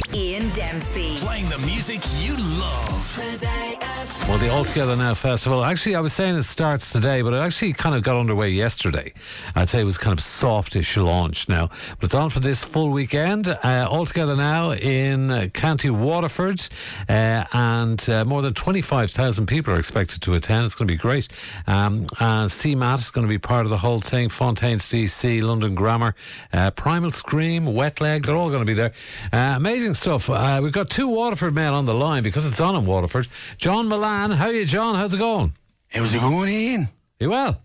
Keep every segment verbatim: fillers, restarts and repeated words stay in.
Ian Dempsey. Playing the music you love. Today F M. Well, the All Together Now Festival, actually, I was saying it starts today, but it actually kind of got underway yesterday. I'd say it was kind of softish launch now. But it's on for this full weekend. Uh, All Together Now in uh, County Waterford. Uh, and uh, more than twenty-five thousand people are expected to attend. It's going to be great. Um, and C M A T is going to be part of the whole thing. Fontaines D C, London Grammar, uh, Primal Scream, Wet Leg, they're all going to be there. Uh, amazing stuff. Uh, we've got two Waterford men on the line because it's on in Waterford. John Milan, how are you, John? How's it going? How's it going, Ian? You well?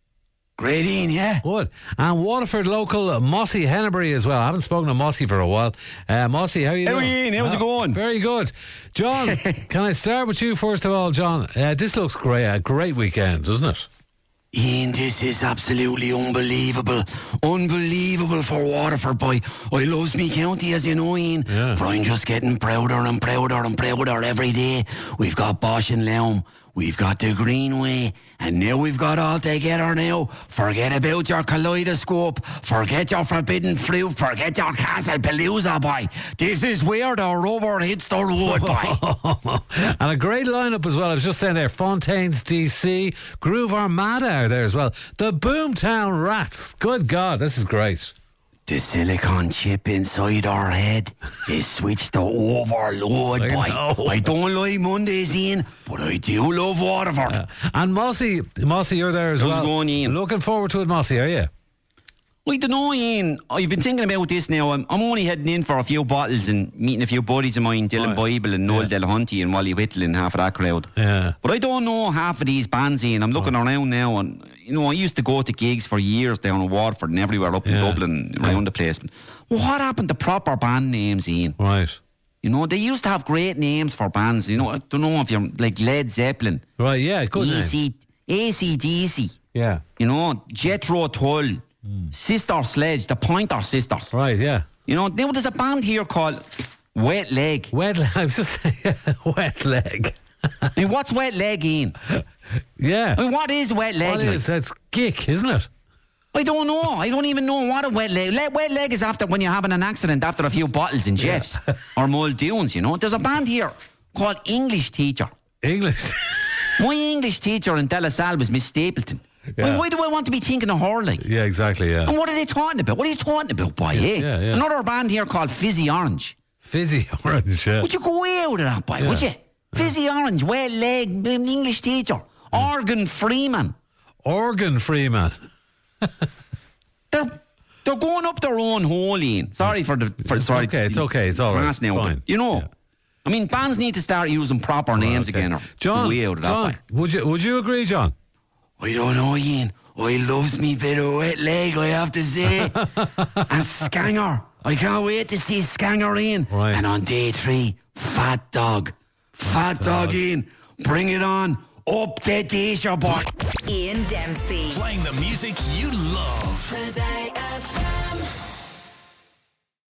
Great, Ian, yeah. Good. And Waterford local Mossy Hennebury as well. I haven't spoken to Mossy for a while. Uh, Mossy, how are you How doing? are you, Ian? How's Oh, it going? Very good. John, can I start with you first of all, John? Uh, this looks great. A great weekend, doesn't it? Ian, this is absolutely unbelievable. Unbelievable for Waterford, boy. I loves me county, as you know, Ian. Yeah. But I'm just getting prouder and prouder and prouder every day. We've got Bosch and Leum. We've got the Greenway. And now we've got all together now. Forget about your kaleidoscope. Forget your forbidden fruit. Forget your Castle Palooza, boy. This is where the rubber hits the road, boy. And a great lineup as well. I was just saying there, Fontaines D C, Groove Armada are there as well. The Boomtown Rats. Good God, this is great. The silicon chip inside our head is switched to overload, I boy. know. I don't like Mondays, Ian, but I do love Waterford. Uh, and Mossy, Mossy, you're there as How's well. it going, Ian? Looking forward to it, Mossy, are you? I don't know, Ian. I've been thinking about this now. I'm, I'm only heading in for a few bottles and meeting a few buddies of mine, Dylan Right. Bible and Noel Yeah. Delahunty and Wally Whittle and half of that crowd. Yeah. But I don't know half of these bands, Ian. I'm looking around now and, you know, I used to go to gigs for years down in Waterford and everywhere up in Yeah. Dublin, around Yeah. the place. But what happened to proper band names, Ian? Right. You know, they used to have great names for bands. You know, I don't know if you're like Led Zeppelin, Right, yeah, good name. A C, A C D C, Yeah. you know, Jethro Tull, Sister Sledge, the Pointer Sisters. Right, yeah. You know, now there's a band here called Wet Leg. Wet leg. I was just saying, wet leg. I mean, what's Wet Leg, Ian? Yeah. I mean, what is Wet Leg? What like? is that's gick, isn't it? I don't know. I don't even know what a wet leg. Le- wet leg is after when you're having an accident after a few bottles in Jeff's or Muldoon's, you know. There's a band here called English Teacher. English. My English teacher in Delasal was Miss Stapleton. Yeah. Why, why do I want to be thinking of her, like? Yeah, exactly, yeah. And what are they talking about? What are you talking about, boy, eh? yeah, yeah. Another band here called Fizzy Orange. Fizzy orange, yeah. Would you go away with that, boy, Yeah. would you? Fizzy Orange, wet leg, um, English teacher. Organ Freeman. Organ Freeman. They're they're going up their own hole, Ian. Sorry for the for It's sorry. okay, it's okay, it's all right, Class now, it's but, fine. you know, Yeah. I mean, bands need to start using proper names Okay. again. Or John, way out of that John way. would you would you agree, John? I don't know, Ian. I loves me bit of wet leg, I have to say. And Scanger. I can't wait to see Scanger, Ian. Right. And on day three, Fat Dog. Fat Dog, Ian. Bring it on. Up the t-shirt, boy. Ian Dempsey. Playing the music you love. Today F M.